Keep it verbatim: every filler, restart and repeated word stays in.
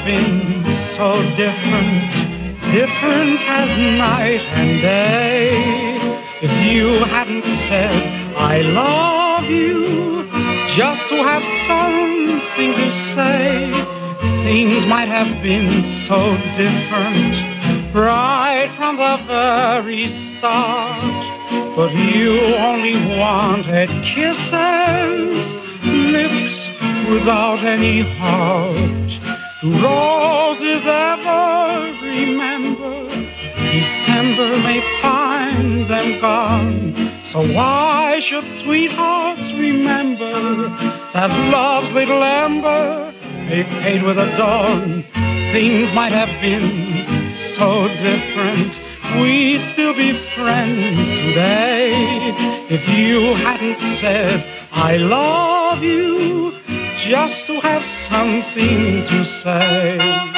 been so different, different as night and day. If you hadn't said I love you, just to have something to say, things might have been so different right from the very start. But you only wanted kisses, lips without any heart. Do roses ever remember? December may find them gone. So why should sweethearts remember that love's little ember may fade with the dawn? Things might have been so different, we'd still be friends today if you hadn't said I love you, just to have something to say.